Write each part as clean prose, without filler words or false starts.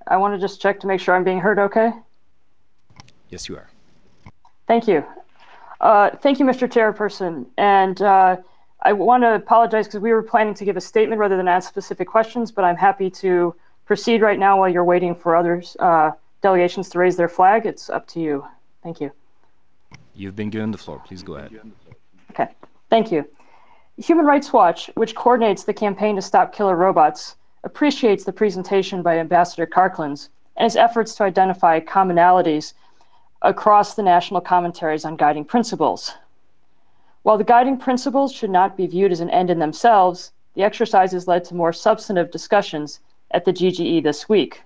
I want to just check to make sure I'm being heard okay. Yes, you are. Thank you. Thank you, Mr. Chairperson. And I want to apologize because we were planning to give a statement rather than ask specific questions, but I'm happy to proceed right now while you're waiting for others delegations to raise their flag. It's up to you. Thank you. You've been given the floor. Please go ahead. Okay. Thank you. Human Rights Watch, which coordinates the campaign to stop killer robots, appreciates the presentation by Ambassador Karklins and his efforts to identify commonalities across the national commentaries on guiding principles. While the guiding principles should not be viewed as an end in themselves, the exercises led to more substantive discussions at the GGE this week.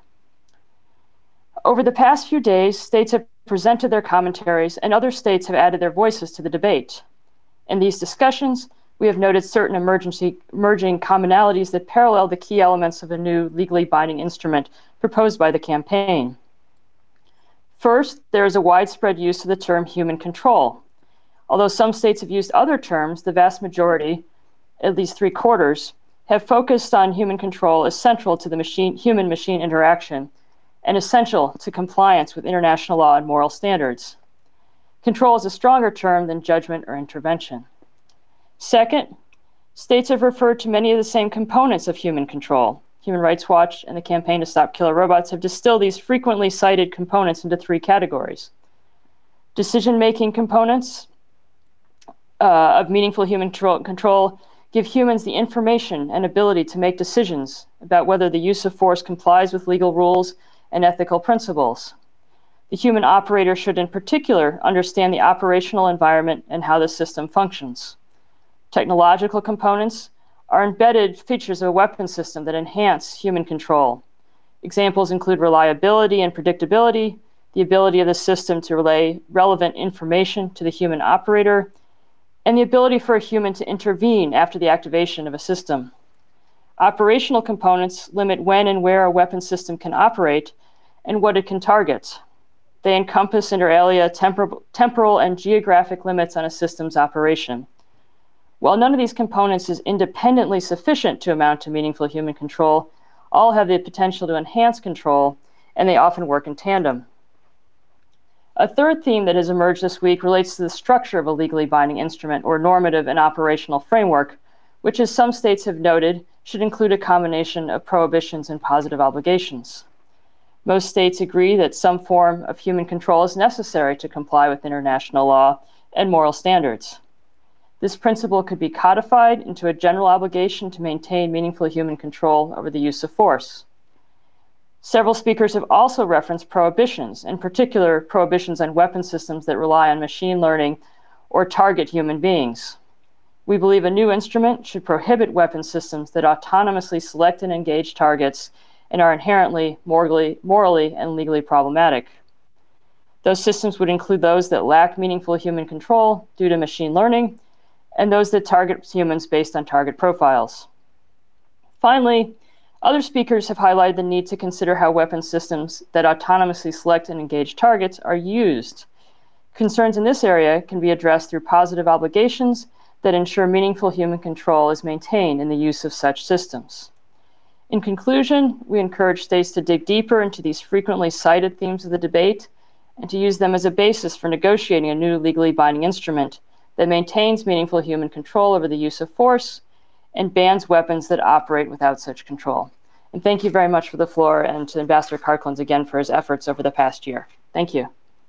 Over the past few days, states have presented their commentaries and other states have added their voices to the debate. In these discussions, we have noted certain emerging commonalities that parallel the key elements of a new legally binding instrument proposed by the campaign. First, there is a widespread use of the term human control. Although some states have used other terms, the vast majority, at least 3/4, have focused on human control as central to the human-machine interaction and essential to compliance with international law and moral standards. Control is a stronger term than judgment or intervention. Second, states have referred to many of the same components of human control. Human Rights Watch and the Campaign to Stop Killer Robots have distilled these frequently cited components into 3 categories. Decision-making components of meaningful human control give humans the information and ability to make decisions about whether the use of force complies with legal rules and ethical principles. The human operator should in particular understand the operational environment and how the system functions. Technological components are embedded features of a weapon system that enhance human control. Examples include reliability and predictability, the ability of the system to relay relevant information to the human operator, and the ability for a human to intervene after the activation of a system. Operational components limit when and where a weapon system can operate and what it can target. They encompass inter alia temporal and geographic limits on a system's operation. While none of these components is independently sufficient to amount to meaningful human control, all have the potential to enhance control, and they often work in tandem. A third theme that has emerged this week relates to the structure of a legally binding instrument or normative and operational framework, which, as some states have noted, should include a combination of prohibitions and positive obligations. Most states agree that some form of human control is necessary to comply with international law and moral standards. This principle could be codified into a general obligation to maintain meaningful human control over the use of force. Several speakers have also referenced prohibitions, in particular prohibitions on weapon systems that rely on machine learning or target human beings. We believe a new instrument should prohibit weapon systems that autonomously select and engage targets and are inherently morally and legally problematic. Those systems would include those that lack meaningful human control due to machine learning, and those that target humans based on target profiles. Finally, other speakers have highlighted the need to consider how weapon systems that autonomously select and engage targets are used. Concerns in this area can be addressed through positive obligations that ensure meaningful human control is maintained in the use of such systems. In conclusion, we encourage states to dig deeper into these frequently cited themes of the debate and to use them as a basis for negotiating a new legally binding instrument that maintains meaningful human control over the use of force and bans weapons that operate without such control. And thank you very much for the floor, and to Ambassador Karklins again for his efforts over the past year. Thank you.